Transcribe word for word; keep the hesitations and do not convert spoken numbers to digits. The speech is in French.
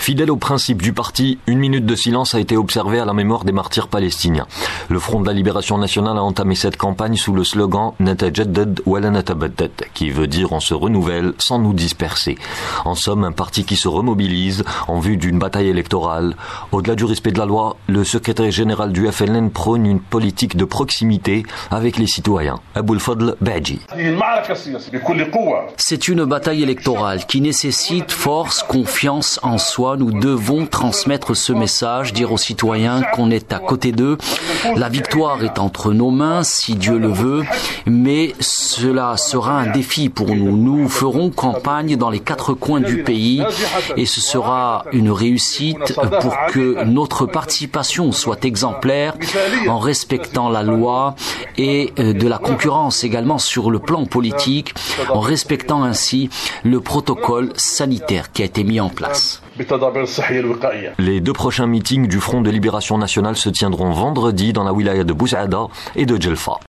Fidèle au principe du parti, une minute de silence a été observée à la mémoire des martyrs palestiniens. Le Front de la Libération Nationale a entamé cette campagne sous le slogan « Natajaddad wa la natabaddad », qui veut dire « on se renouvelle sans nous disperser ». En somme, un parti qui se remobilise en vue d'une bataille électorale. Au-delà du respect de la loi, le secrétaire général du F L N prône une politique de proximité avec les citoyens. Aboul Fadl Baji. C'est une bataille électorale qui nécessite force, confiance en soi. Nous devons transmettre ce message, dire aux citoyens qu'on est à côté d'eux. La victoire est entre nos mains, si Dieu le veut, mais cela sera un défi pour nous. Nous ferons campagne dans les quatre coins du pays et ce sera une réussite pour que notre participation soit exemplaire en respectant la loi et de la concurrence également sur le plan politique, en respectant ainsi le protocole sanitaire qui a été mis en place. Les deux prochains meetings du Front de Libération Nationale se tiendront vendredi dans la wilaya de Boussaada et de Djelfa.